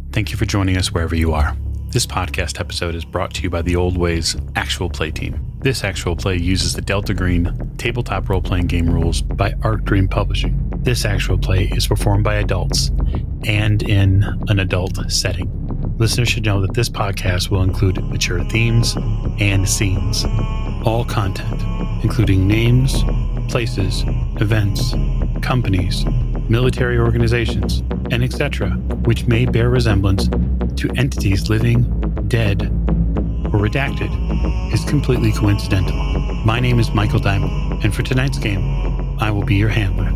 Thank you for joining us wherever you are. This podcast episode is brought to you by the Old Ways Actual Play team. This actual play uses the Delta Green tabletop role-playing game rules by Arc Dream Publishing. This actual play is performed by adults and in an adult setting. Listeners should know that this podcast will include mature themes and scenes. All content, including names, places, events, companies, military organizations, and etc., which may bear resemblance to entities living, dead, or redacted, is completely coincidental. My name is Michael Diamond, and for tonight's game, I will be your handler.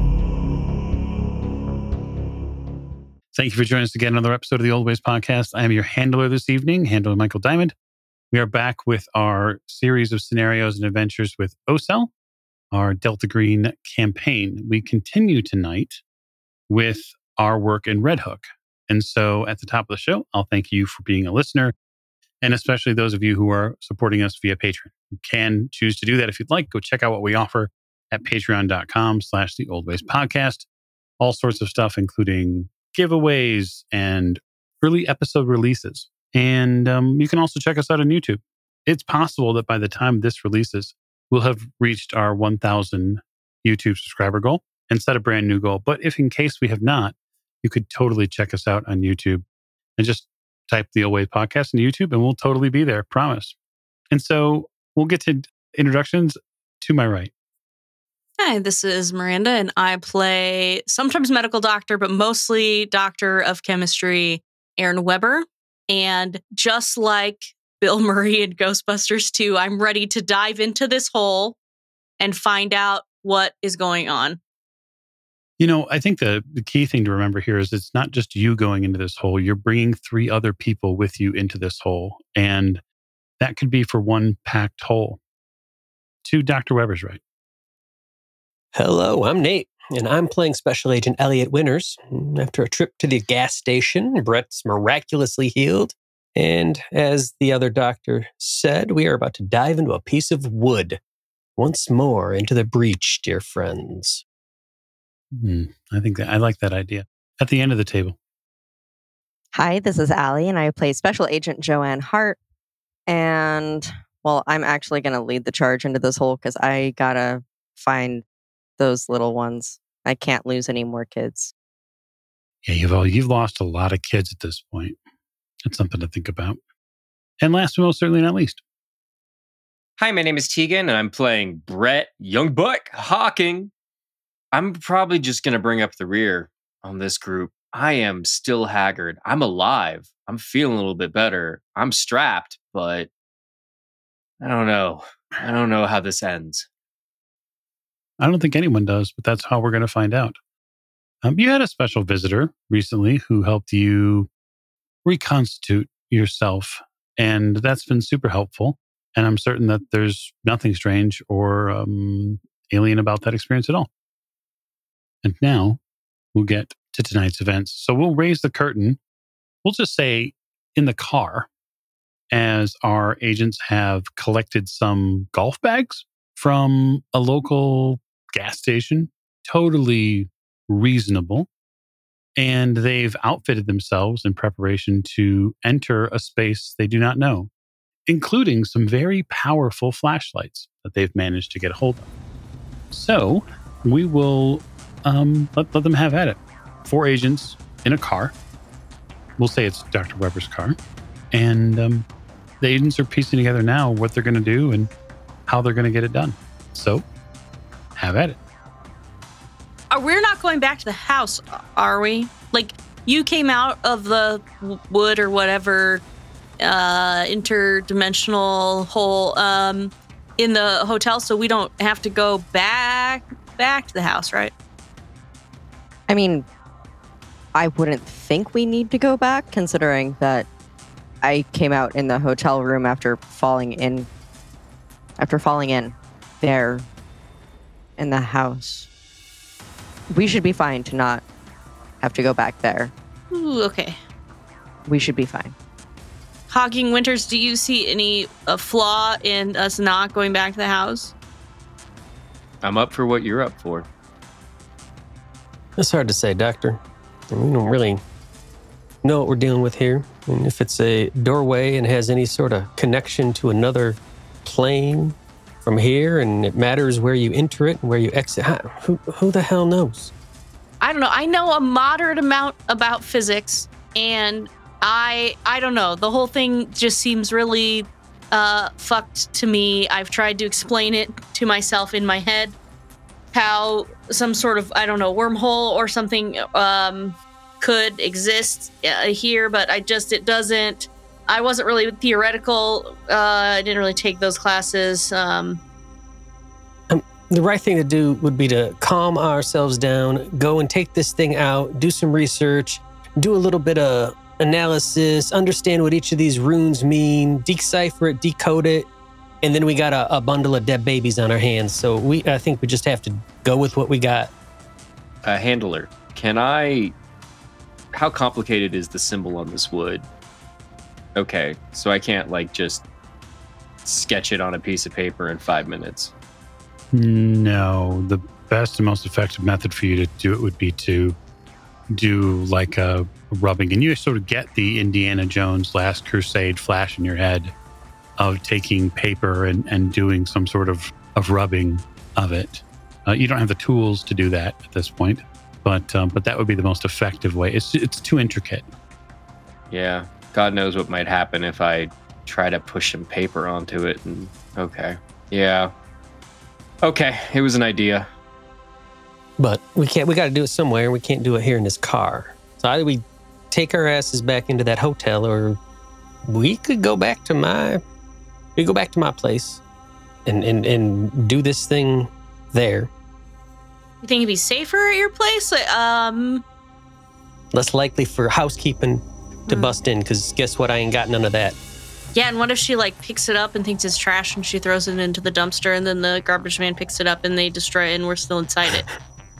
Thank you for joining us again on another episode of the Old Ways Podcast. I am your handler this evening, Handler Michael Diamond. We are back with our series of scenarios and adventures with OCEL, our Delta Green campaign. We continue tonight with our work in Red Hook. And so at the top of the show, I'll thank you for being a listener, and especially those of you who are supporting us via Patreon. You can choose to do that if you'd like. Go check out what we offer at patreon.com/the Old Ways Podcast. All sorts of stuff, including giveaways and early episode releases. And you can also check us out on YouTube. It's possible that by the time this releases, we'll have reached our 1,000 YouTube subscriber goal and set a brand new goal. But if in case we have not, you could totally check us out on YouTube and just type the Old Ways Podcast into YouTube and we'll totally be there, promise. And so we'll get to introductions to my right. Hi, this is Miranda, and I play sometimes medical doctor, but mostly doctor of chemistry, Aaron Weber. And just like Bill Murray in Ghostbusters 2, I'm ready to dive into this hole and find out what is going on. You know, I think the key thing to remember here is it's not just you going into this hole. You're bringing 3 other people with you into this hole. And that could be for one packed hole. To Dr. Weber's right. Hello, I'm Nate, and I'm playing Special Agent Elliot Winters. After a trip to the gas station, Brett's miraculously healed. And as the other doctor said, we are about to dive into a piece of wood. Once more into the breach, dear friends. I think I like that idea. At the end of the table. Hi, this is Allie, and I play Special Agent Joanne Hart. And, well, I'm actually going to lead the charge into this hole because I got to find those little ones. I can't lose any more kids. Yeah, you've lost a lot of kids at this point. That's something to think about. And last but most certainly not least. Hi, my name is Tegan, and I'm playing Brett Young Buck Hawking. I'm probably just going to bring up the rear on this group. I am still haggard. I'm alive. I'm feeling a little bit better. I'm strapped, but I don't know. I don't know how this ends. I don't think anyone does, but that's how we're going to find out. You had a special visitor recently who helped you reconstitute yourself, and that's been super helpful. And I'm certain that there's nothing strange or alien about that experience at all. And now we'll get to tonight's events. So we'll raise the curtain. We'll just say in the car, as our agents have collected some golf bags from a local gas station, totally reasonable. And they've outfitted themselves in preparation to enter a space they do not know, including some very powerful flashlights that they've managed to get a hold of. So we will let them have at it. 4 agents in a car. We'll say it's Dr. Weber's car. And the agents are piecing together now what they're going to do and how they're going to get it done. So have at it. We're not going back to the house, are we? Like, you came out of the wood or whatever interdimensional hole in the hotel, so we don't have to go back to the house, right? I mean, I wouldn't think we need to go back, considering that I came out in the hotel room after falling in there in the house. We should be fine to not have to go back there. Ooh, okay. We should be fine. Hawking Winters, do you see any flaw in us not going back to the house? I'm up for what you're up for. It's hard to say, Doctor. We don't really know what we're dealing with here. And if it's a doorway and has any sort of connection to another plane from here, and it matters where you enter it and where you exit, who the hell knows? I don't know. I know a moderate amount about physics, and I don't know. The whole thing just seems really fucked to me. I've tried to explain it to myself in my head, how some sort of, I don't know, wormhole or something could exist here, but it doesn't. I wasn't really theoretical. I didn't really take those classes. The right thing to do would be to calm ourselves down, go and take this thing out, do some research, do a little bit of analysis, understand what each of these runes mean, decipher it, decode it, and then we got a bundle of dead babies on our hands. So I think we just have to go with what we got. Handler, how complicated is the symbol on this wood? Okay, so I can't just sketch it on a piece of paper in 5 minutes. No, the best and most effective method for you to do it would be to do a rubbing. And you sort of get the Indiana Jones Last Crusade flash in your head of taking paper and doing some sort of rubbing of it. You don't have the tools to do that at this point, but that would be the most effective way. It's too intricate. Yeah, God knows what might happen if I try to push some paper onto it. And okay, yeah, okay, it was an idea, but we got to do it somewhere. We can't do it here in this car. So either we take our asses back into that hotel, or we could go back to my place and do this thing there. You think it'd be safer at your place? Less likely for housekeeping to bust in, because guess what? I ain't got none of that. Yeah, and what if she picks it up and thinks it's trash and she throws it into the dumpster, and then the garbage man picks it up and they destroy it and we're still inside it?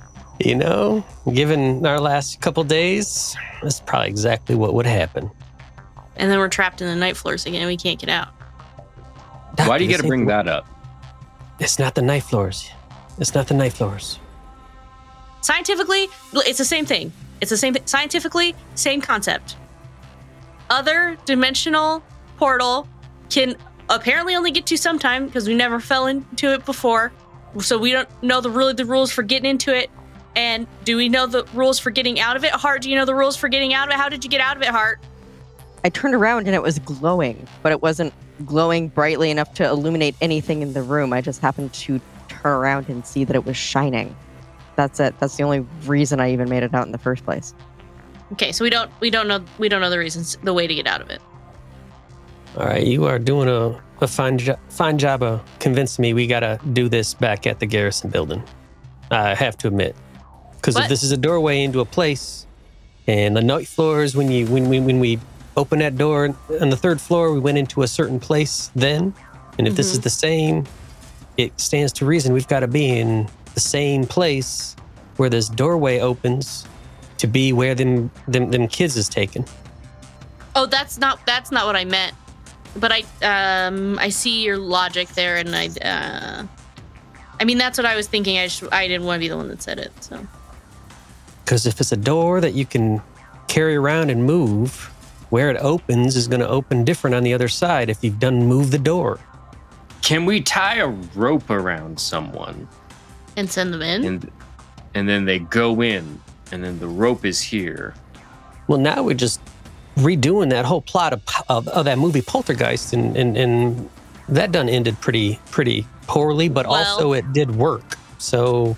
Given our last couple days, that's probably exactly what would happen. And then we're trapped in the night floors again and we can't get out. Doctor, why do you got to bring that up? It's not the night floors. It's not the night floors. Scientifically, it's the same thing. Scientifically, same concept. Other dimensional portal can apparently only get to sometime, because we never fell into it before. So we don't know the rules for getting into it. And do we know the rules for getting out of it? Hart, do you know the rules for getting out of it? How did you get out of it, Hart? I turned around and it was glowing, but it wasn't glowing brightly enough to illuminate anything in the room. I just happened to turn around and see that it was shining. That's it. That's the only reason I even made it out in the first place. Okay, so we don't know the reasons, the way to get out of it. All right, you are doing a fine job of convincing me we got to do this back at the Garrison building. I have to admit. Because if this is a doorway into a place, and the night floors, when we open that door on the third floor, we went into a certain place then. And if this is the same, it stands to reason we've got to be in the same place where this doorway opens to be where them kids is taken. Oh, that's not what I meant. But I see your logic there, and I mean, that's what I was thinking. I didn't want to be the one that said it. So, because if it's a door that you can carry around and move, where it opens is going to open different on the other side if you've done move the door. Can we tie a rope around someone and send them in? And then they go in, and then the rope is here. Well, now we're just redoing that whole plot of that movie Poltergeist, and that done ended pretty poorly, but also it did work. So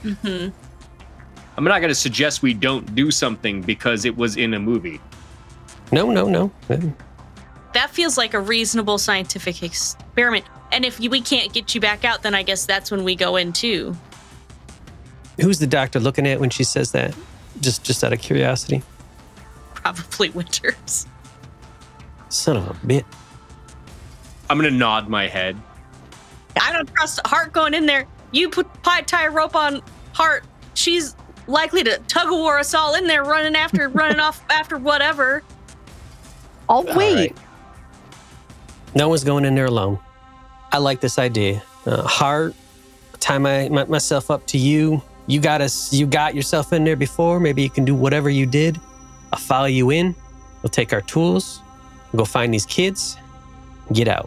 I'm not going to suggest we don't do something because it was in a movie. No. That feels like a reasonable scientific experiment. And if we can't get you back out, then I guess that's when we go in too. Who's the doctor looking at when she says that? Just out of curiosity. Probably Winters. Son of a bitch. I'm going to nod my head. I don't trust Hart going in there. You tie a rope on Hart. She's likely to tug-of-war us all in there, running off after whatever. I'll wait. Right. No one's going in there alone. I like this idea. Hart, tie myself up to you. You got yourself in there before. Maybe you can do whatever you did. I'll follow you in. We'll take our tools, we'll go find these kids, get out.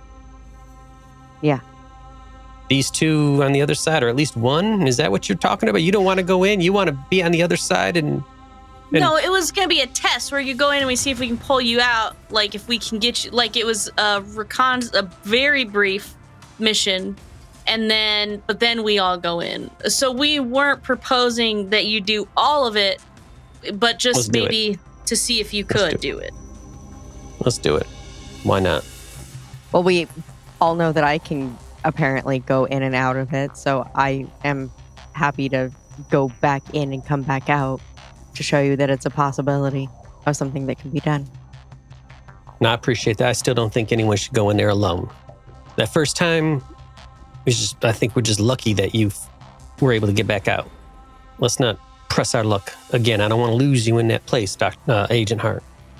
Yeah. These two on the other side, or at least one? Is that what you're talking about? You don't want to go in? You want to be on the other side and... No, it was going to be a test where you go in and we see if we can pull you out. Like, if we can get you... Like, it was a very brief mission. But then we all go in. So we weren't proposing that you do all of it, but just maybe to see if you could do it. Let's do it. Why not? Well, we all know that I can apparently go in and out of it, so I am happy to go back in and come back out to show you that it's a possibility of something that can be done. No, I appreciate that. I still don't think anyone should go in there alone. That first time, I think we're just lucky that you were able to get back out. Let's not press our luck again. I don't want to lose you in that place, Agent Hart.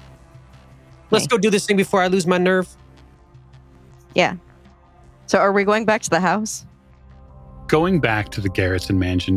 Let's go do this thing before I lose my nerve. Yeah. So are we going back to the house? Going back to the Garretson mansion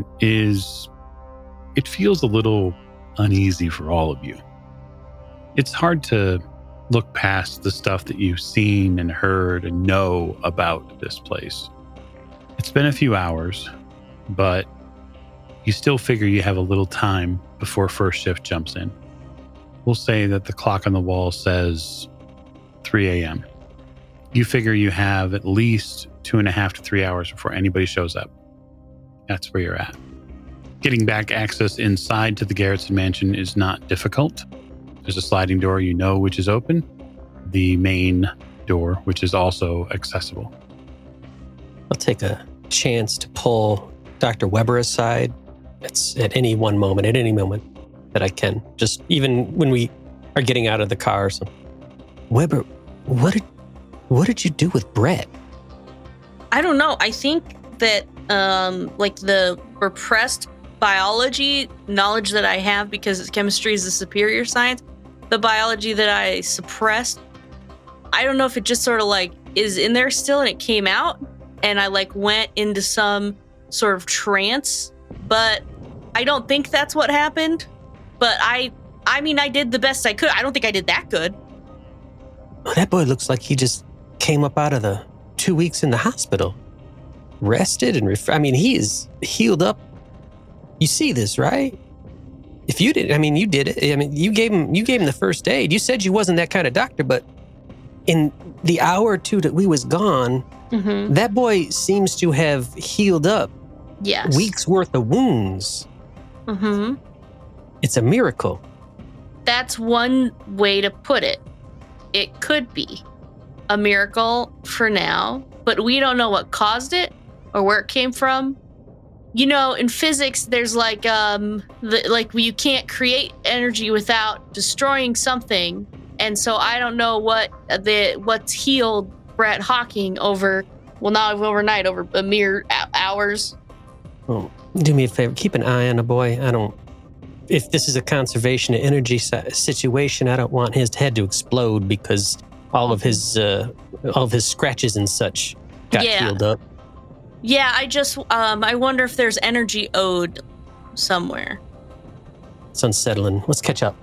it feels a little uneasy for all of you. It's hard to look past the stuff that you've seen and heard and know about this place. It's been a few hours, but you still figure you have a little time before first shift jumps in. We'll say that the clock on the wall says 3 a.m. You figure you have at least 2.5 to 3 hours before anybody shows up. That's where you're at. Getting back access inside to the Garretson mansion is not difficult. There's a sliding door you know which is open. The main door, which is also accessible. I'll take a chance to pull Dr. Weber aside. It's at any moment that I can. Just even when we are getting out of the car. So. Weber, what did you do with Brett? I don't know. I think that the repressed biology knowledge that I have, because chemistry is the superior science, the biology that I suppressed, I don't know if it just sort of is in there still and it came out and I went into some sort of trance, but I don't think that's what happened. But I mean, I did the best I could. I don't think I did that good. Oh, that boy looks like he just came up out of the 2 weeks in the hospital. Rested and he is healed up. You see this, right? If you did, you did it. You gave him the first aid. You said you wasn't that kind of doctor, but in the hour or two that we was gone, that boy seems to have healed up. Yes. Weeks worth of wounds. Mm-hmm. It's a miracle. That's one way to put it. It could be a miracle for now, but we don't know what caused it or where it came from. In physics, there's you can't create energy without destroying something. And so I don't know what's healed Brett Hawking not overnight, over a mere hours. Well, do me a favor, keep an eye on the boy. If this is a conservation of energy situation, I don't want his head to explode because all of his scratches and such got healed up. Yeah, I wonder if there's energy owed somewhere. It's unsettling. Let's catch up.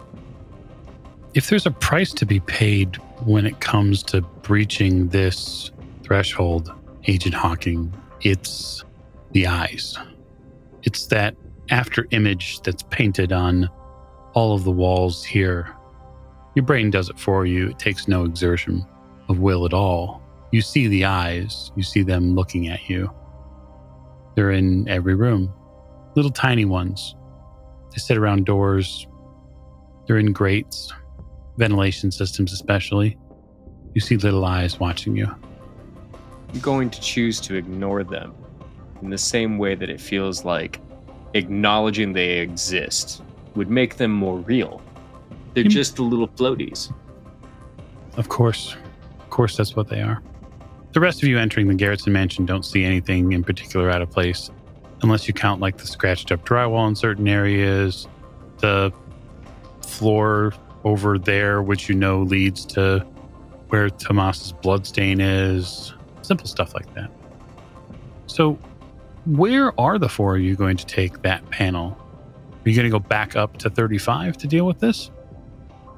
If there's a price to be paid when it comes to breaching this threshold, Agent Hawking, it's the eyes. It's that after image that's painted on all of the walls here. Your brain does it for you. It takes no exertion of will at all. You see the eyes. You see them looking at you. They're in every room. Little tiny ones. They sit around doors. They're in grates, ventilation systems especially. You see little eyes watching you. I'm going to choose to ignore them in the same way that it feels like acknowledging they exist would make them more real. They're just the little floaties. Of course. Of course, that's what they are. The rest of you entering the Garretson mansion don't see anything in particular out of place, unless you count the scratched up drywall in certain areas, the floor over there, which leads to where Tomas's bloodstain is, simple stuff like that. So where are the four of you going to take that panel? Are you going to go back up to 35 to deal with this?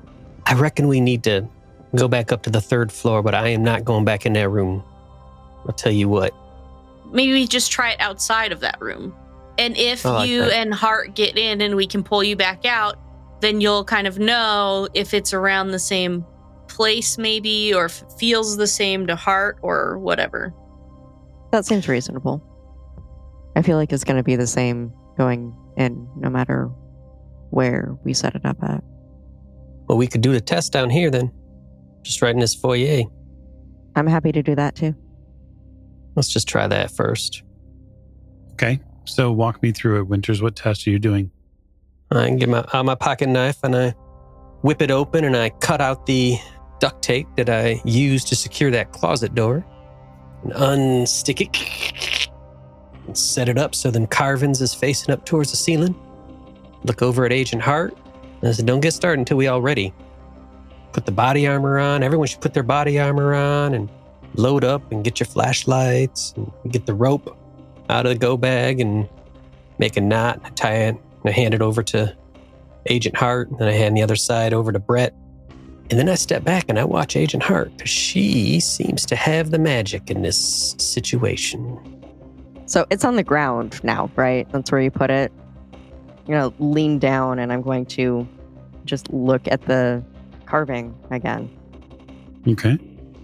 I reckon we need to go back up to the 3rd floor, but I am not going back in that room. I'll tell you what. Maybe we just try it outside of that room. And if like you that. and Hart get in and we can pull you back out, then you'll kind of know if it's around the same place maybe, or if it feels the same to Hart or whatever. That seems reasonable. I feel like it's going to be the same going in no matter where we set it up at. Well, we could do the test down here then. Just right in this foyer. I'm happy to do that too. Let's just try that first. Okay. So walk me through it, Winters. What test are you doing? I can get my pocket knife and I whip it open and I cut out the duct tape that I used to secure that closet door and unstick it and set it up so then Carvins is facing up towards the ceiling. Look over at Agent Hart and I said, don't get started until we all ready. Put the body armor on. Everyone should put their body armor on and load up and get your flashlights and get the rope out of the go bag and make a knot and tie it. And I hand it over to Agent Hart, and then I hand the other side over to Brett. And then I step back and I watch Agent Hart because she seems to have the magic in this situation. So it's on the ground now, right? That's where you put it. You're going to lean down and I'm going to just look at the carving again. Okay.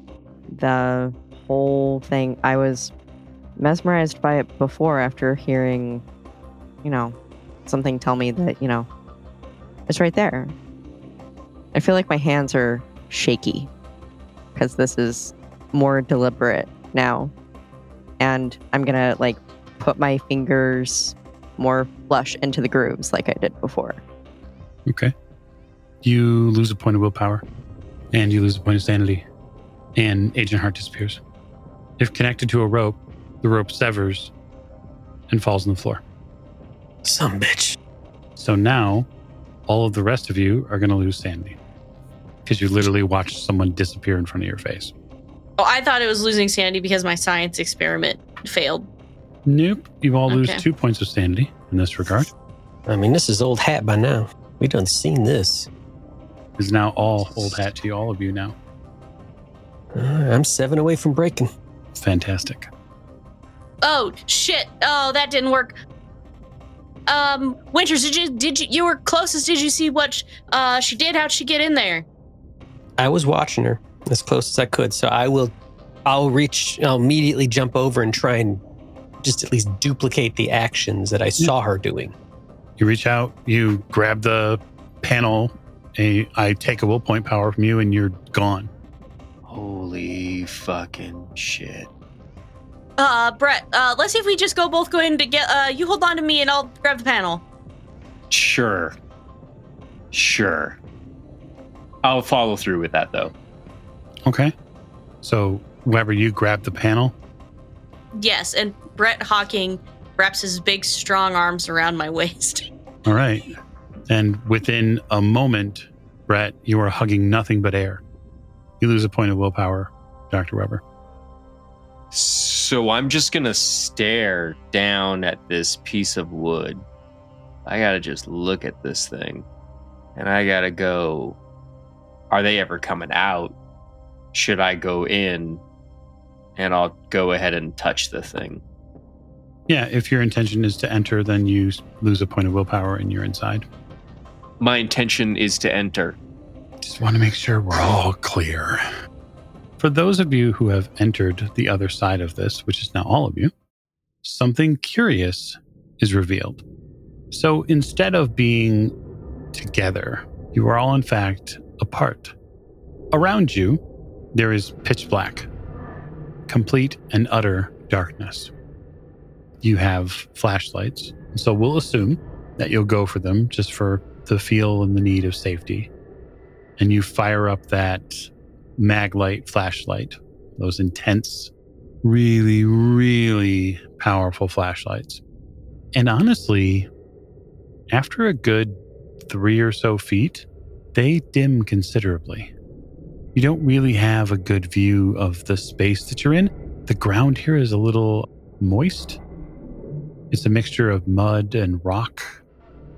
The whole thing, I was mesmerized by it before after hearing, something tell me that, it's right there. I feel like my hands are shaky because this is more deliberate now. And I'm going to put my fingers more flush into the grooves like I did before. Okay. You lose a point of willpower and you lose a point of sanity and Agent Hart disappears. If connected to a rope, the rope severs and falls on the floor. Some bitch. So now all of the rest of you are going to lose sanity because you literally watched someone disappear in front of your face. Oh, I thought it was losing sanity because my science experiment failed. Nope. You all lose Okay. 2 points of sanity in this regard. I mean, this is old hat by now. We done seen this. It's now all old hat to all of you now. I'm 7 away from breaking. Fantastic. Oh, shit. Oh, that didn't work. Winters, you were closest. Did you see what she did? How'd she get in there? I was watching her as close as I could, so I'll immediately jump over and try and just at least duplicate the actions that I saw her doing. You reach out, you grab the panel, I take a will point power from you, and you're gone. Holy fucking shit. Brett, let's see if we just both go in to get, you hold on to me and I'll grab the panel. Sure. I'll follow through with that, though. Okay. So, Weber, you grab the panel. Yes, and Brett Hawking wraps his big, strong arms around my waist. All right. And within a moment, Brett, you are hugging nothing but air. You lose a point of willpower, Dr. Weber. So I'm just going to stare down at this piece of wood. I got to just look at this thing. And I got to go, are they ever coming out? Should I go in? And I'll go ahead and touch the thing. Yeah, if your intention is to enter, then you lose a point of willpower and you're inside. My intention is to enter. Just want to make sure we're all clear. For those of you who have entered the other side of this, which is now all of you, something curious is revealed. So instead of being together, you are all in fact apart. Around you, there is pitch black, complete and utter darkness. You have flashlights, so we'll assume that you'll go for them just for the feel and the need of safety. And you fire up that Maglite flashlight, those intense, really, really powerful flashlights. And honestly, after a good 3 or so feet, they dim considerably. You don't really have a good view of the space that you're in. The ground here is a little moist. It's a mixture of mud and rock.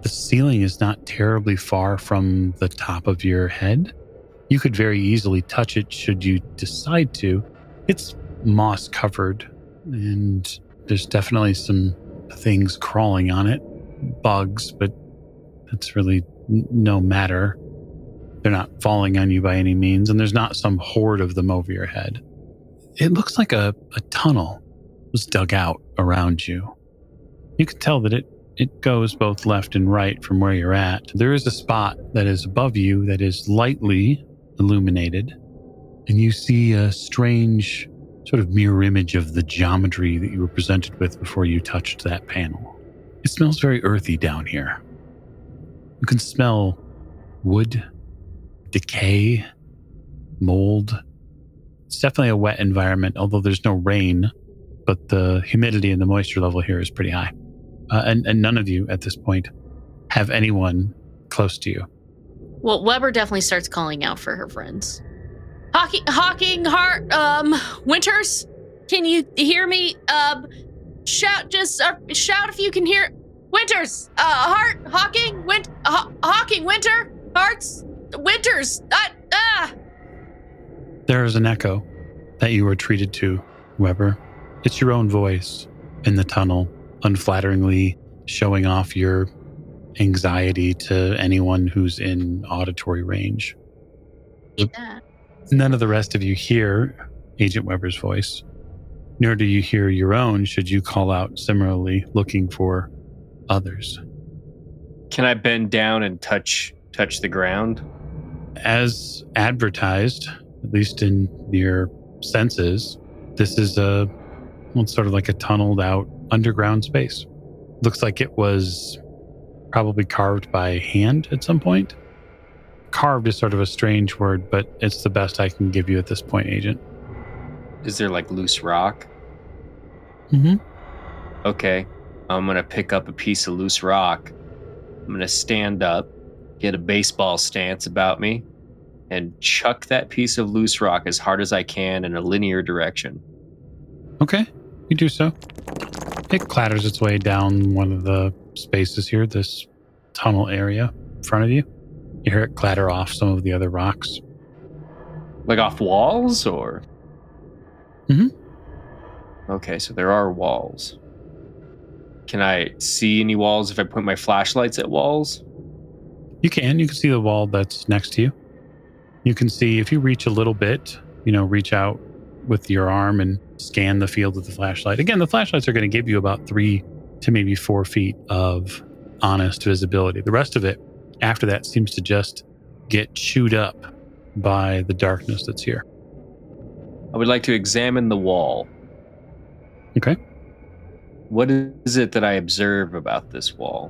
The ceiling is not terribly far from the top of your head. You could very easily touch it should you decide to. It's moss covered, and there's definitely some things crawling on it. Bugs, but that's really no matter. They're not falling on you by any means, and there's not some horde of them over your head. It looks like a tunnel was dug out around you. You can tell that it goes both left and right from where you're at. There is a spot that is above you that is lightly illuminated, and you see a strange sort of mirror image of the geometry that you were presented with before you touched that panel. It smells very earthy down here. You can smell wood, decay, mold. It's definitely a wet environment, although there's no rain, but the humidity and the moisture level here is pretty high. And none of you at this point have anyone close to you. Well, Weber definitely starts calling out for her friends. Hawking, Hart, Winters, can you hear me? Shout if you can hear. Winters, Hart, Hawking, Hawking, Winter, Hearts, Winters, There is an echo that you were treated to, Weber. It's your own voice in the tunnel, unflatteringly showing off your anxiety to anyone who's in auditory range. Yeah. None of the rest of you hear Agent Weber's voice, nor do you hear your own should you call out similarly looking for others. Can I bend down and touch the ground? As advertised, at least in your senses, this is sort of like a tunneled out underground space. Looks like it was probably carved by hand at some point. Carved is sort of a strange word, but it's the best I can give you at this point, Agent. Is there like loose rock? Mm-hmm. Okay. I'm going to pick up a piece of loose rock. I'm going to stand up, get a baseball stance about me, and chuck that piece of loose rock as hard as I can in a linear direction. Okay, you do so. It clatters its way down one of the spaces here, this tunnel area in front of you. You hear it clatter off some of the other rocks. Like off walls, or? Mm-hmm. Okay, so there are walls. Can I see any walls if I point my flashlights at walls? You can see the wall that's next to you. You can see if you reach a little bit, reach out with your arm and scan the field with the flashlight. Again, the flashlights are going to give you about 3 to maybe 4 feet of honest visibility. The rest of it, after that, seems to just get chewed up by the darkness that's here. I would like to examine the wall. Okay. What is it that I observe about this wall?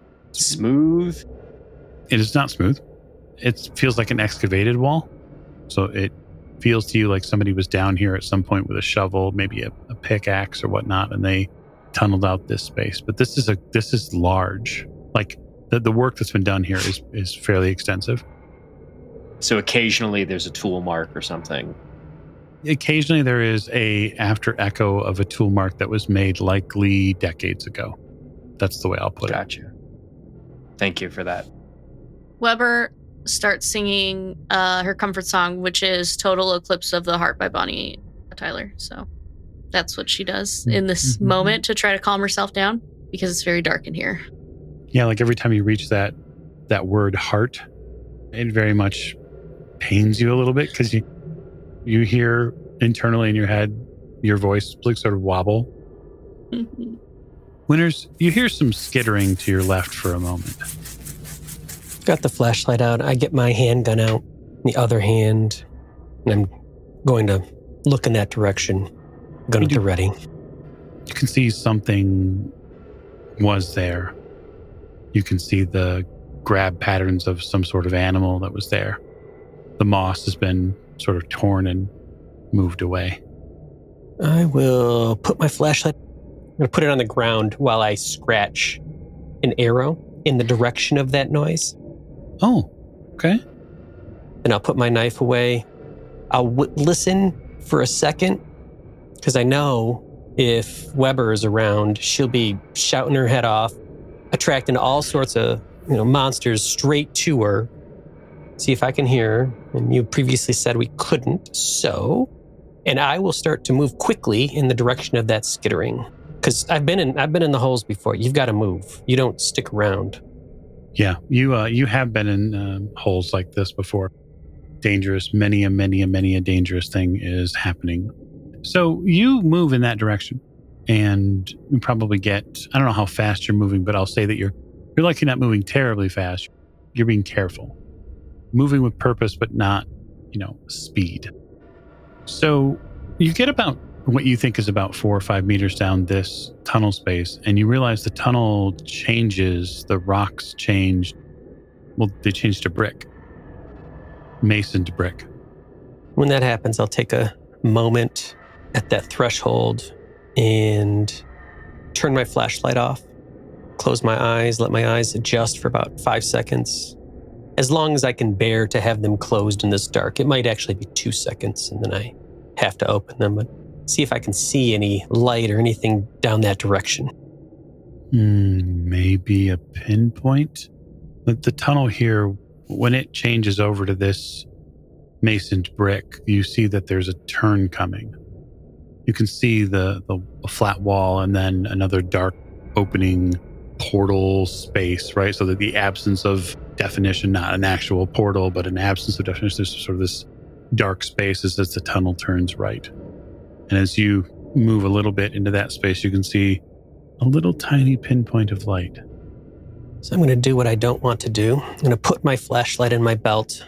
Smooth? It is not smooth. It feels like an excavated wall. So it feels to you like somebody was down here at some point with a shovel, maybe a pickaxe or whatnot, and they tunneled out this space. But this is large. Like the work that's been done here is fairly extensive. So occasionally there's a tool mark or something. Occasionally there is a after echo of a tool mark that was made likely decades ago. That's the way I'll put it. Gotcha. Thank you for that. Weber starts singing her comfort song, which is Total Eclipse of the Heart by Bonnie Tyler. So that's what she does in this moment to try to calm herself down because it's very dark in here. Yeah, like every time you reach that word heart, it very much pains you a little bit because you hear internally in your head your voice like sort of wobble. Winters, you hear some skittering to your left for a moment. Got the flashlight out. I get my handgun out, the other hand, and I'm going to look in that direction. Gun at the ready. You can see something was there. You can see the grab patterns of some sort of animal that was there. The moss has been sort of torn and moved away. I will put my flashlight, I'm going to put it on the ground while I scratch an arrow in the direction of that noise. Oh, okay. Then I'll put my knife away. I'll listen for a second because I know if Weber is around, she'll be shouting her head off, attracting all sorts of monsters straight to her. See if I can hear her. And you previously said we couldn't, so... And I will start to move quickly in the direction of that skittering. Because I've been in the holes before. You've got to move. You don't stick around. Yeah, you have been in holes like this before. Dangerous, many a dangerous thing is happening. So you move in that direction, and you probably get, I don't know how fast you're moving, but I'll say that you're likely not moving terribly fast. You're being careful. Moving with purpose, but not, speed. So you get about what you think is about 4 or 5 meters down this tunnel space, and you realize the tunnel changes, the rocks change. Well, they change to brick. Masoned brick. When that happens, I'll take a moment at that threshold and turn my flashlight off, close my eyes, let my eyes adjust for about 5 seconds. As long as I can bear to have them closed in this dark. It might actually be 2 seconds, and then I have to open them, but see if I can see any light or anything down that direction. Maybe a pinpoint? The tunnel here, when it changes over to this masoned brick, you see that there's a turn coming. You can see the flat wall and then another dark opening portal space, right? So that the absence of definition, not an actual portal, but an absence of definition, there's sort of this dark space as the tunnel turns right. And as you move a little bit into that space, you can see a little tiny pinpoint of light. So I'm going to do what I don't want to do. I'm going to put my flashlight in my belt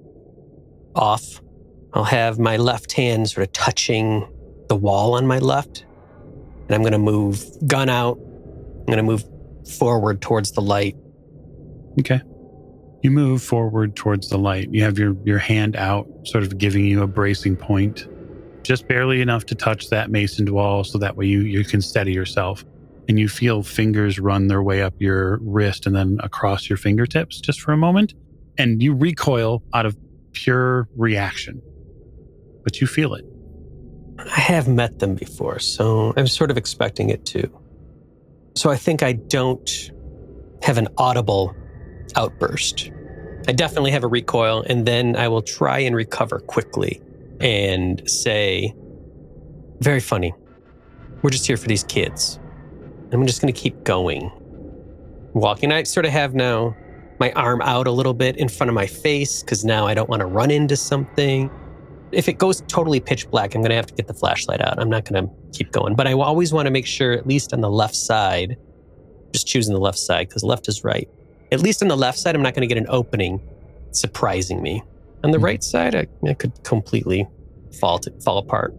off. I'll have my left hand sort of touching the wall on my left. And I'm going to move, gun out. I'm going to move forward towards the light. Okay. You move forward towards the light. You have your hand out, sort of giving you a bracing point, just barely enough to touch that masoned wall so that way you can steady yourself. And you feel fingers run their way up your wrist and then across your fingertips just for a moment. And you recoil out of pure reaction. But you feel it. I have met them before, so I'm sort of expecting it too. So I think I don't have an audible outburst. I definitely have a recoil, and then I will try and recover quickly and say, very funny. We're just here for these kids. I'm just going to keep going. Walking. I sort of have now my arm out a little bit in front of my face because now I don't want to run into something. If it goes totally pitch black, I'm going to have to get the flashlight out. I'm not going to keep going. But I always want to make sure, at least on the left side, just choosing the left side because left is right. At least on the left side, I'm not going to get an opening surprising me. On the right side, I could completely fall apart.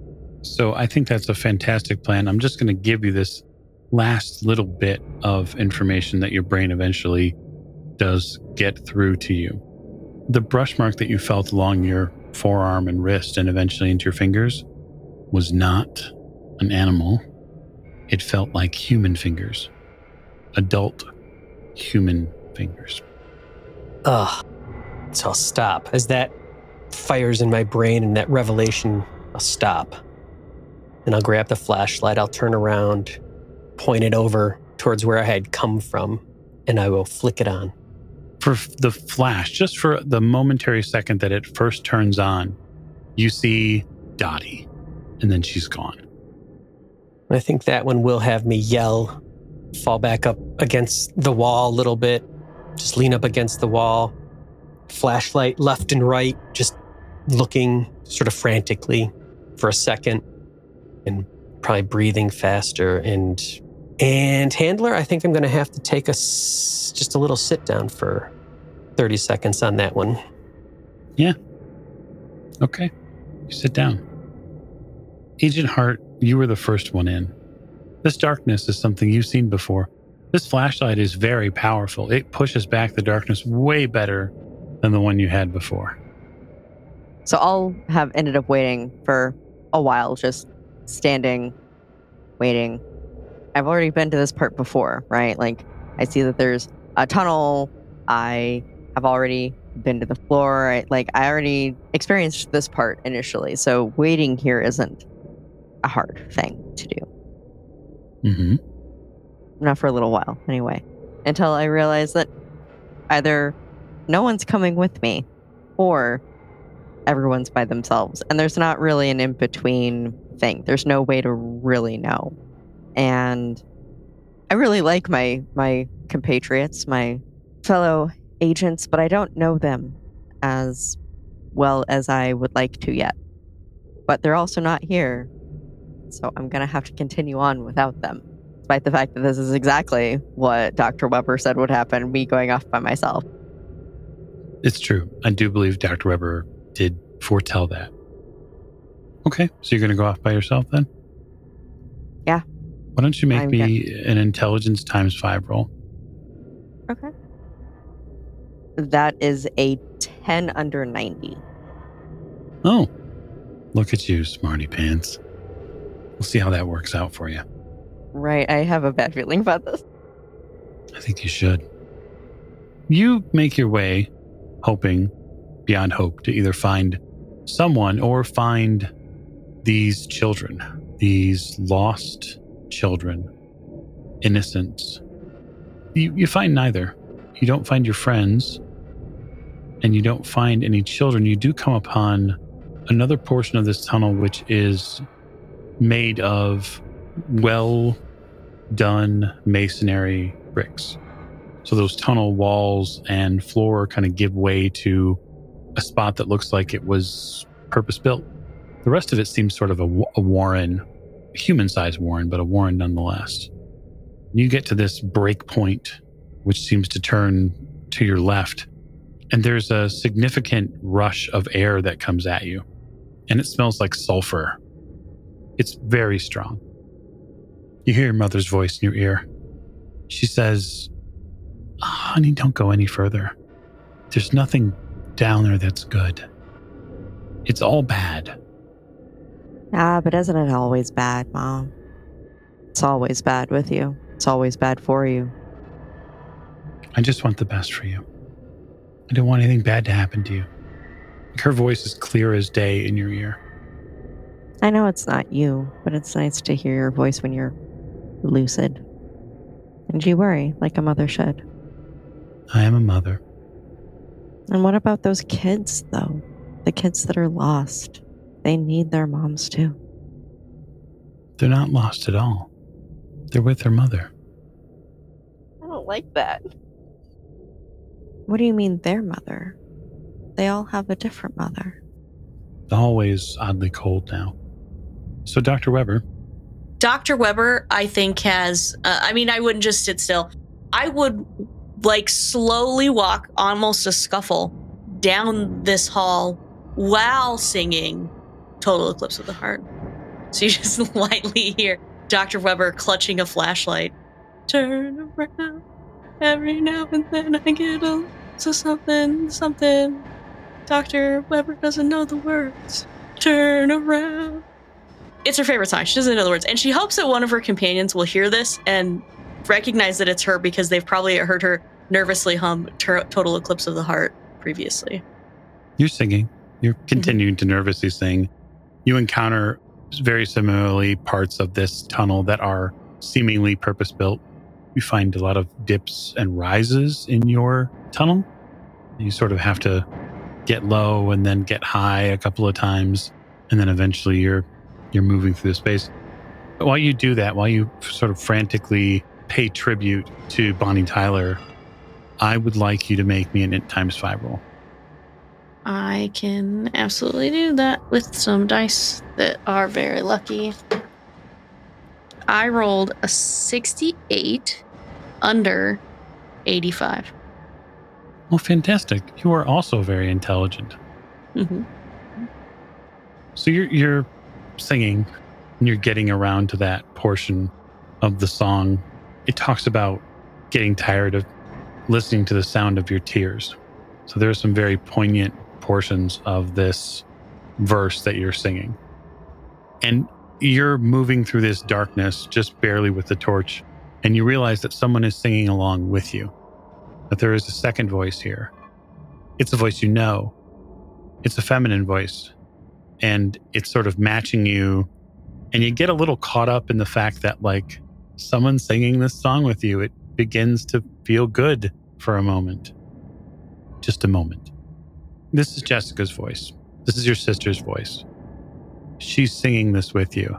So I think that's a fantastic plan. I'm just going to give you this last little bit of information that your brain eventually does get through to you. The brush mark that you felt along your forearm and wrist and eventually into your fingers was not an animal. It felt like human fingers. Adult human fingers. Ugh. So I'll stop. As that fires in my brain and that revelation, I'll stop. And I'll grab the flashlight. I'll turn around, point it over towards where I had come from, and I will flick it on. For the flash, just for the momentary second that it first turns on, you see Dottie, and then she's gone. I think that one will have me yell, fall back up against the wall a little bit, just lean up against the wall, flashlight left and right, just looking sort of frantically for a second and probably breathing faster. And Handler, I think I'm going to have to take just a little sit down for 30 seconds on that one. Yeah. Okay. You sit down. Agent Hart, you were the first one in. This darkness is something you've seen before. This flashlight is very powerful. It pushes back the darkness way better than the one you had before. So I'll have ended up waiting for a while, just standing, waiting. I've already been to this part before, right? Like, I see that there's a tunnel. I have already been to the floor. I already experienced this part initially. So waiting here isn't a hard thing to do. Mm-hmm. Not for a little while, anyway. Until I realize that either no one's coming with me or everyone's by themselves. And there's not really an in-between thing. There's no way to really know. And I really like my compatriots, my fellow agents, but I don't know them as well as I would like to yet. But they're also not here. So I'm going to have to continue on without them, despite the fact that this is exactly what Dr. Weber said would happen, me going off by myself. It's true. I do believe Dr. Weber did foretell that. Okay, so you're going to go off by yourself then? Yeah. Why don't you make me an intelligence times 5 roll? Okay. That is a 10 under 90. Oh, look at you, smarty pants. We'll see how that works out for you. Right, I have a bad feeling about this. I think you should. You make your way, hoping, beyond hope, to either find someone or find these children, these lost children, innocents. You find neither. You don't find your friends, and you don't find any children. You do come upon another portion of this tunnel, which is made of well-done masonry bricks. So those tunnel walls and floor kind of give way to a spot that looks like it was purpose-built. The rest of it seems sort of a warren, a human-sized warren, but a warren nonetheless. You get to this break point, which seems to turn to your left, and there's a significant rush of air that comes at you, and it smells like sulfur. It's very strong. You hear your mother's voice in your ear. She says, "Honey, don't go any further. There's nothing down there that's good. It's all bad." Ah, but isn't it always bad, Mom? It's always bad with you. It's always bad for you. I just want the best for you. I don't want anything bad to happen to you. Her voice is clear as day in your ear. I know it's not you, but it's nice to hear your voice when you're lucid. And you worry like a mother should. I am a mother. And what about those kids, though? The kids that are lost. They need their moms, too. They're not lost at all. They're with their mother. I don't like that. What do you mean their mother? They all have a different mother. The hallway is oddly cold now. So, Dr. Weber. Dr. Weber, I think, has, I wouldn't just sit still. I would, slowly walk, almost a scuffle, down this hall while singing Total Eclipse of the Heart. So you just lightly hear Dr. Weber clutching a flashlight. Turn around. Every now and then I get a so something. Dr. Weber doesn't know the words. Turn around. It's her favorite song. She doesn't know the words. And she hopes that one of her companions will hear this and recognize that it's her because they've probably heard her nervously hum Total Eclipse of the Heart previously. You're singing. You're continuing to nervously sing. You encounter very similarly parts of this tunnel that are seemingly purpose-built. You find a lot of dips and rises in your tunnel. You sort of have to get low and then get high a couple of times, and then eventually you're moving through the space. But while you do that, while you sort of frantically pay tribute to Bonnie Tyler, I would like you to make me an int times 5 roll. I can absolutely do that with some dice that are very lucky. I rolled a 68 under 85. Well, fantastic. You are also very intelligent. Mm-hmm. So you're singing and you're getting around to that portion of the song. It talks about getting tired of listening to the sound of your tears. So there are some very poignant portions of this verse that you're singing. And you're moving through this darkness just barely with the torch, and you realize that someone is singing along with you. That there is a second voice here. It's a voice you know. It's a feminine voice. And it's sort of matching you. And you get a little caught up in the fact that, someone singing this song with you, it begins to feel good for a moment. Just a moment. This is Jessica's voice. This is your sister's voice. She's singing this with you.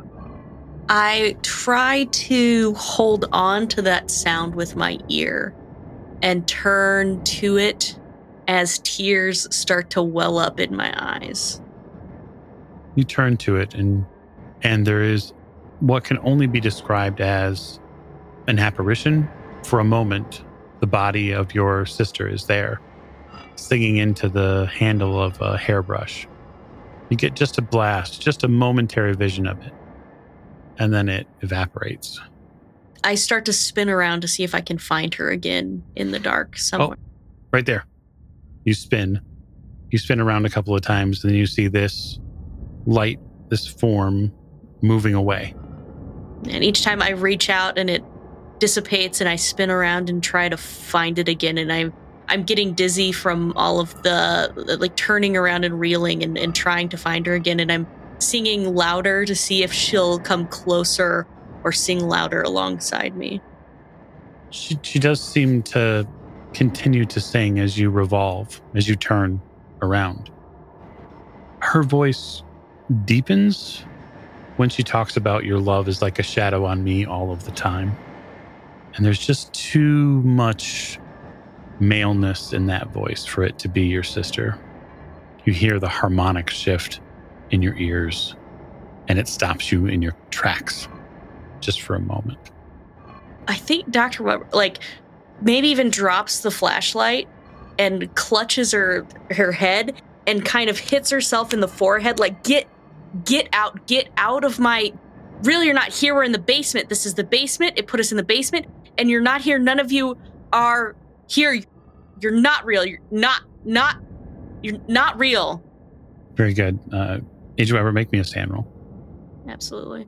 I try to hold on to that sound with my ear and turn to it as tears start to well up in my eyes. You turn to it and there is what can only be described as an apparition. For a moment, the body of your sister is there, singing into the handle of a hairbrush. You get just a blast, just a momentary vision of it, and then it evaporates. I start to spin around to see if I can find her again in the dark somewhere. Oh, right there. You spin around a couple of times, and then you see this light, this form moving away. And each time I reach out and it dissipates and I spin around and try to find it again, and I'm getting dizzy from all of the like turning around and reeling and trying to find her again, and I'm singing louder to see if she'll come closer or sing louder alongside me. She does seem to continue to sing as you revolve, as you turn around. Her voice deepens when she talks about your love is like a shadow on me all of the time. And there's just too much maleness in that voice for it to be your sister. You hear the harmonic shift in your ears, and it stops you in your tracks just for a moment. I think Dr. Weber, like, maybe even drops the flashlight and clutches her head and kind of hits herself in the forehead, like, get out of my... Really, you're not here. We're in the basement. This is the basement. It put us in the basement, and you're not here. None of you are here. You're not real. You're not real. Very good. Agent Weber, make me a SAN roll. Absolutely.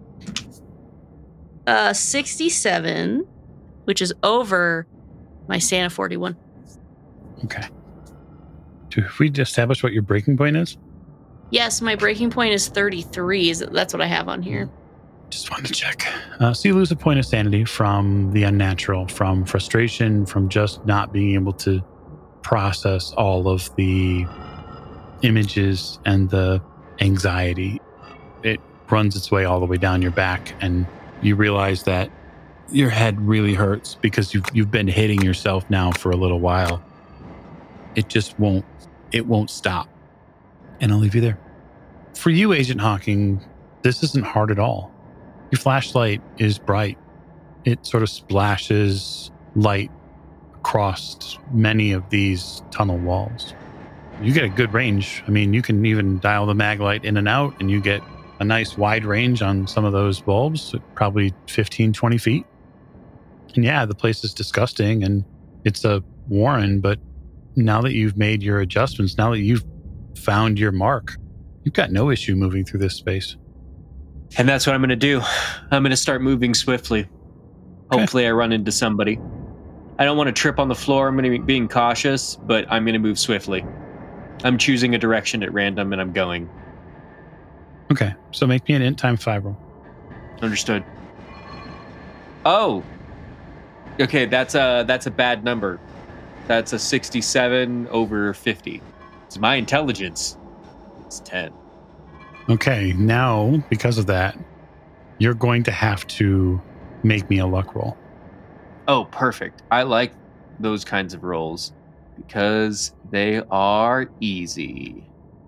67, which is over my SAN of 41. Okay. Have we established what your breaking point is? Yes, my breaking point is 33. That's what I have on here. Just wanted to check. So you lose a point of sanity from the unnatural, from frustration, from just not being able to process all of the images and the anxiety. It runs its way all the way down your back, and you realize that your head really hurts because you've been hitting yourself now for a little while. It won't stop. And I'll leave you there. For you, Agent Hawking, this isn't hard at all. Your flashlight is bright. It sort of splashes light across many of these tunnel walls. You get a good range. I mean, you can even dial the mag light in and out, and you get a nice wide range on some of those bulbs, probably 15, 20 feet. And yeah, the place is disgusting, and it's a warren, but now that you've made your adjustments, now that you've found your mark, you've got no issue moving through this space. And that's what I'm going to do. I'm going to start moving swiftly. Okay. Hopefully I run into somebody. I don't want to trip on the floor. I'm going to be being cautious, but I'm going to move swiftly. I'm choosing a direction at random, and I'm going. Okay, so make me an int time 5 roll. Understood. Oh. Okay, that's a bad number. That's a 67 over 50. It's my intelligence. It's 10. Okay, now, because of that, you're going to have to make me a luck roll. Oh, perfect. I like those kinds of rolls because they are easy.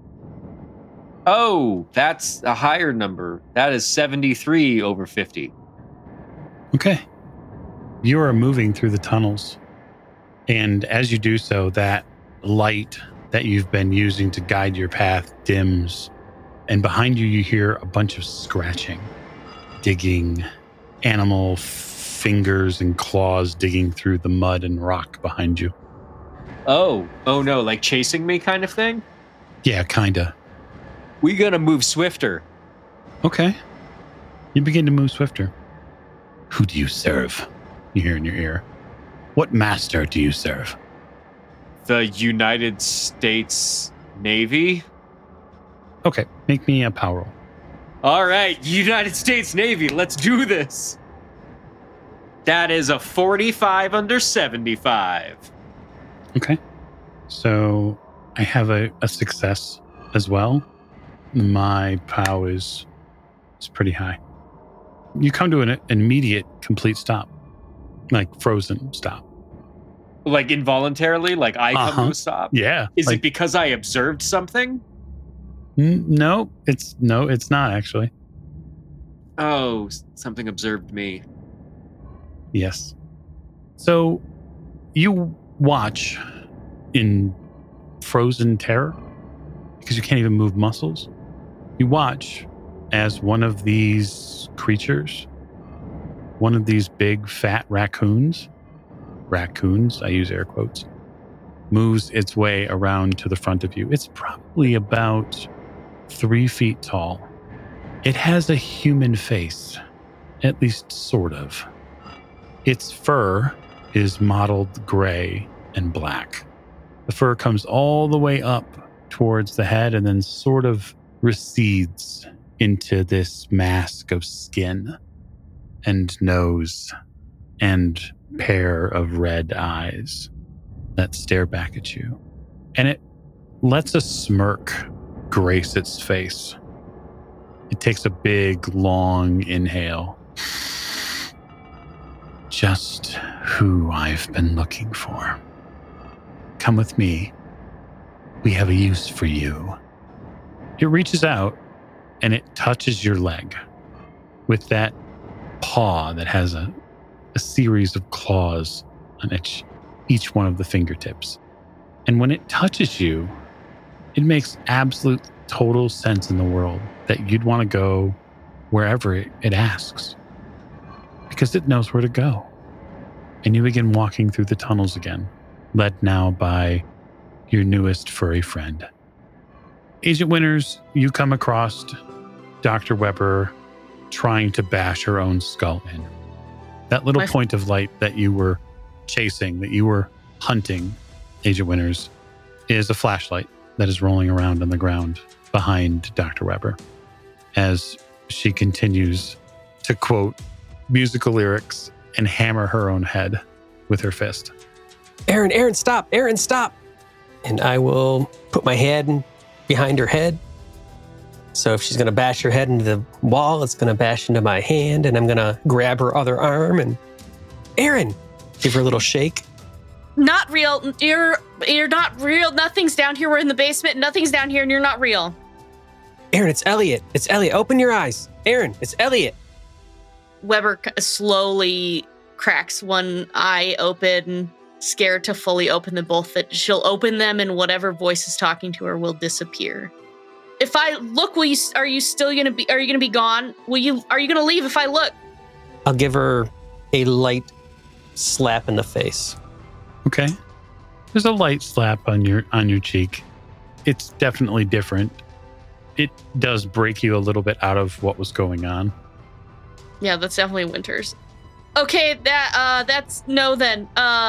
Oh, that's a higher number. That is 73 over 50. Okay. You are moving through the tunnels. And as you do so, that light that you've been using to guide your path dims. And behind you, you hear a bunch of scratching, digging, animal fingers and claws digging through the mud and rock behind you. Oh no, like chasing me kind of thing? Yeah, kinda. We gotta move swifter. Okay. You begin to move swifter. Who do you serve? You hear in your ear. What master do you serve? The United States Navy? Okay, make me a power roll. All right, United States Navy, let's do this. That is a 45 under 75. Okay. So I have a success as well. My POW is pretty high. You come to an immediate complete stop, like frozen stop. Like involuntarily, like I come to a stop? Yeah. Is it because I observed something? No, it's not actually. Oh, something observed me. Yes. So you watch in frozen terror because you can't even move muscles. You watch as one of these creatures, one of these big fat raccoons, I use air quotes, moves its way around to the front of you. It's probably about 3 feet tall. It has a human face, at least sort of. Its fur is mottled gray and black. The fur comes all the way up towards the head and then sort of recedes into this mask of skin and nose and pair of red eyes that stare back at you. And it lets a smirk grace its face. It takes a big, long inhale. Just who I've been looking for. Come with me. We have a use for you. It reaches out and it touches your leg with that paw that has a series of claws on each one of the fingertips. And when it touches you, it makes absolute total sense in the world that you'd want to go wherever it asks, because it knows where to go. And you begin walking through the tunnels again, led now by your newest furry friend. Agent Winters, you come across Dr. Weber trying to bash her own skull in. That little point of light that you were chasing, that you were hunting, Agent Winters, is a flashlight that is rolling around on the ground behind Dr. Weber as she continues to quote musical lyrics and hammer her own head with her fist. Aaron, stop! Aaron, stop! And I will put my hand behind her head. So if she's going to bash her head into the wall, it's going to bash into my hand, and I'm going to grab her other arm and, Aaron, give her a little shake. Not real. You're not real. Nothing's down here. We're in the basement. Nothing's down here, and you're not real. Aaron, it's Elliot. It's Elliot. Open your eyes. Aaron, it's Elliot. Weber slowly cracks one eye open, scared to fully open them both. That she'll open them, and whatever voice is talking to her will disappear. If I look, are you gonna be gone? Are you gonna leave if I look? I'll give her a light slap in the face. Okay. There's a light slap on your cheek. It's definitely different. It does break you a little bit out of what was going on. Yeah, that's definitely Winters. Okay, that's no then.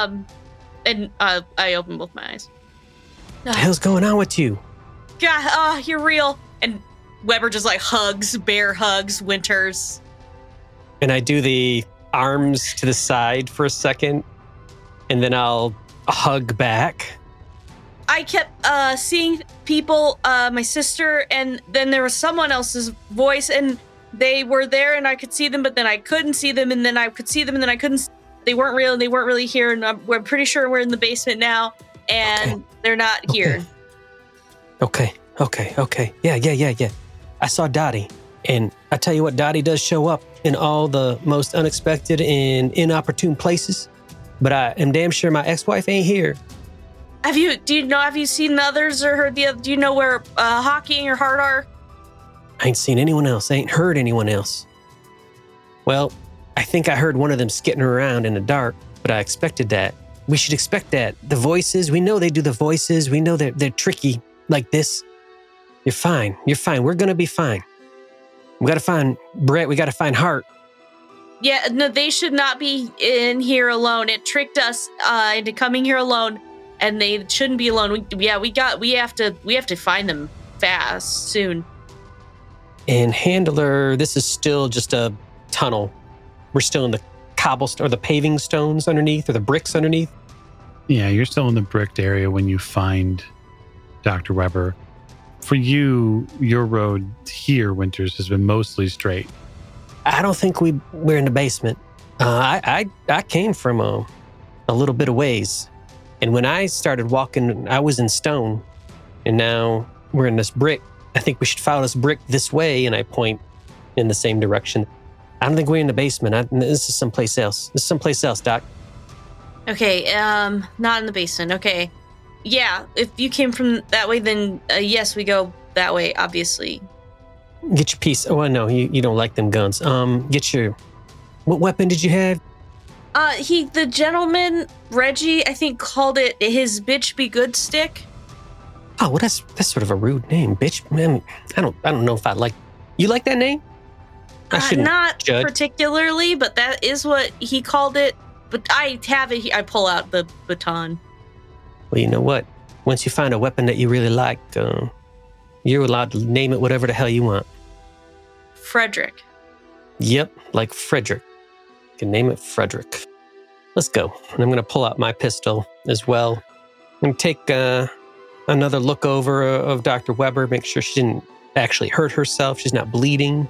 And I open both my eyes. What the hell's going on with you? God, you're real. And Weber just like bear hugs Winters. And I do the arms to the side for a second, and then I'll hug back. I kept seeing people, my sister, and then there was someone else's voice, and they were there, and I could see them, but then I couldn't see them, and then I could see them, and then I couldn't. They weren't real, and they weren't really here, and we're pretty sure we're in the basement now, and they're not here. Okay. Yeah. I saw Dottie, and I tell you what, Dottie does show up in all the most unexpected and inopportune places, but I am damn sure my ex-wife ain't here. Have you seen the others or heard the other? Do you know where Hawking or Hart are? I ain't seen anyone else. I ain't heard anyone else. Well, I think I heard one of them skitting around in the dark, but I expected that. We should expect that. The voices, we know they do the voices. We know they're tricky like this. You're fine. We're going to be fine. We got to find Brett. We got to find Hart. Yeah, no, they should not be in here alone. It tricked us into coming here alone, and they shouldn't be alone. We have to find them fast, soon. And Handler, this is still just a tunnel. We're still in the cobblestone or the paving stones underneath or the bricks underneath. Yeah, you're still in the bricked area when you find Dr. Weber. For you, your road here, Winters, has been mostly straight. I don't think we're in the basement. I came from a little bit of ways. And when I started walking, I was in stone. And now we're in this brick. I think we should follow this brick this way. And I point in the same direction. I don't think we're in the basement. This is someplace else. This is someplace else, Doc. Okay, not in the basement. Okay. Yeah, if you came from that way, then yes, we go that way, obviously. Get your piece. Oh, no, you don't like them guns. Get your... What weapon did you have? The gentleman, Reggie, I think called it his bitch be good stick. Oh, well, that's sort of a rude name, bitch. Man, I don't know if I like... You like that name? I shouldn't Not judge. particularly, but that is what he called it. But I have it here. I pull out the baton. Well, you know what? Once you find a weapon that you really like, you're allowed to name it whatever the hell you want. Frederick. Yep, like Frederick. You can name it Frederick. Let's go. And I'm going to pull out my pistol as well. I'm going to take another look over of Dr. Weber, make sure she didn't actually hurt herself. She's not bleeding.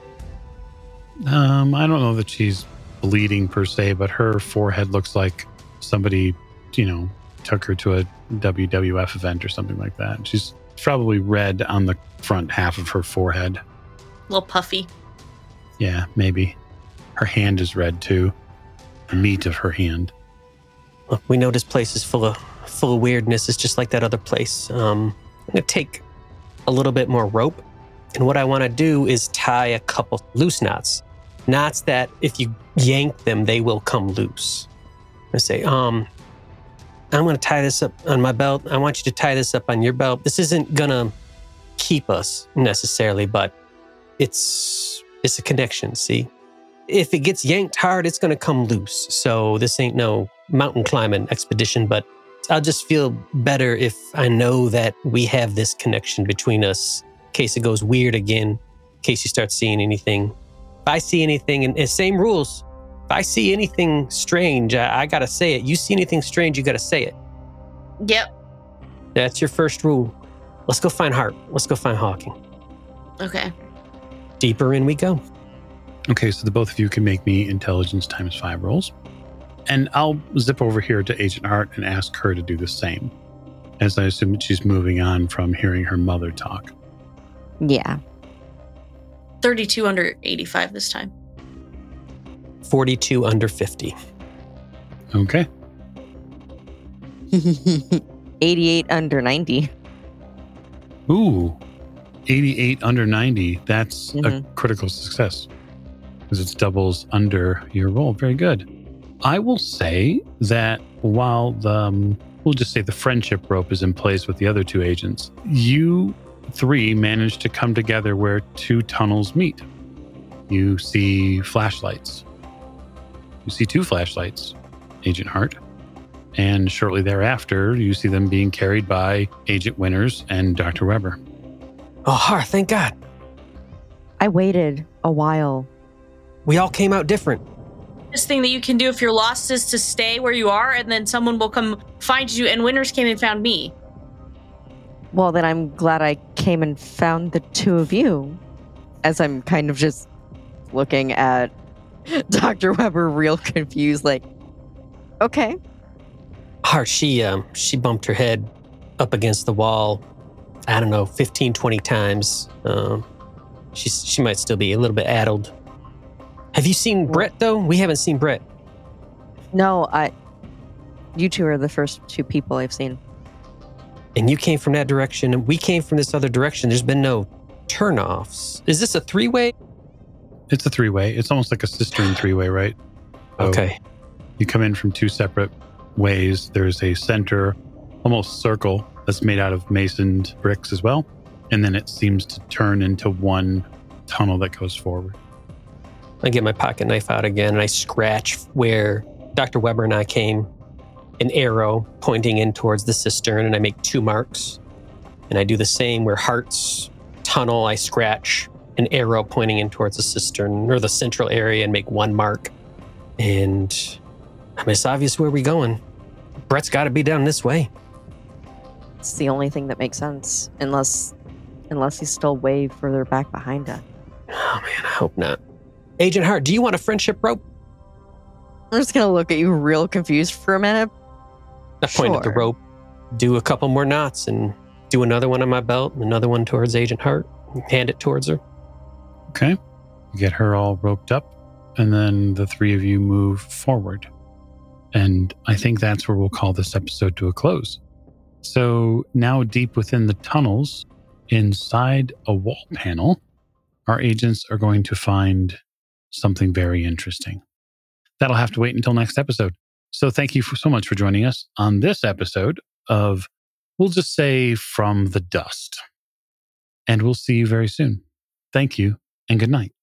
I don't know that she's bleeding per se, but her forehead looks like somebody, took her to a WWF event or something like that. She's probably red on the front half of her forehead. A little puffy. Yeah, maybe. Her hand is red too. The meat of her hand. Look, we know this place is full of weirdness. It's just like that other place. I'm going to take a little bit more rope. And what I want to do is tie a couple loose knots. Knots that if you yank them, they will come loose. I say, I'm going to tie this up on my belt. I want you to tie this up on your belt. This isn't going to keep us necessarily, but it's a connection, see? If it gets yanked hard, it's going to come loose. So this ain't no mountain climbing expedition, but I'll just feel better if I know that we have this connection between us in case it goes weird again, in case you start seeing anything. If I see anything, and same rules, if I see anything strange, I got to say it. You see anything strange, you got to say it. Yep. That's your first rule. Let's go find Hart. Let's go find Hawking. Okay. Deeper in we go. Okay, so the both of you can make me intelligence times 5 rolls. And I'll zip over here to Agent Hart and ask her to do the same, as I assume that she's moving on from hearing her mother talk. Yeah. 32 under 85 this time. 42 under 50. Okay. 88 under 90. Ooh, 88 under 90. That's a Mhm. critical success because it doubles under your roll. Very good. I will say that while we'll just say the friendship rope is in place with the other 2 agents, you 3 managed to come together where 2 tunnels meet. You see flashlights. You see 2 flashlights, Agent Hart. And shortly thereafter, you see them being carried by Agent Winters and Dr. Weber. Oh, Hart, thank God. I waited a while. We all came out different. This thing that you can do if you're lost is to stay where you are, and then someone will come find you. And Winters came and found me. Well, then I'm glad I came and found the 2 of you. As I'm kind of just looking at Dr. Weber real confused, like, okay. Hart, she bumped her head up against the wall, I don't know, 15, 20 times. She might still be a little bit addled. Have you seen Brett, though? We haven't seen Brett. No, you 2 are the first 2 people I've seen. And you came from that direction, and we came from this other direction. There's been no turnoffs. Is this a 3-way? It's a 3-way. It's almost like a cistern 3-way, right? So Okay. You come in from 2 separate ways. There's a center, almost circle, that's made out of masoned bricks as well. And then it seems to turn into one tunnel that goes forward. I get my pocket knife out again, and I scratch where Dr. Weber and I came, an arrow pointing in towards the cistern, and I make 2 marks. And I do the same where Hart's tunnel, I scratch an arrow pointing in towards the cistern or the central area and make 1 mark. And I mean, it's obvious where we're going. Brett's got to be down this way. It's the only thing that makes sense, unless he's still way further back behind us. Oh man, I hope not. Agent Hart, do you want a friendship rope? I'm just gonna look at you real confused for a minute. I point at the Sure. rope, do a couple more knots, and do another one on my belt, and another one towards Agent Hart, hand it towards her. Okay. You get her all roped up, and then the three of you move forward. And I think that's where we'll call this episode to a close. So now deep within the tunnels, inside a wall panel, our agents are going to find something very interesting. That'll have to wait until next episode. So thank you so much for joining us on this episode of, we'll just say, From the Dust. And we'll see you very soon. Thank you and good night.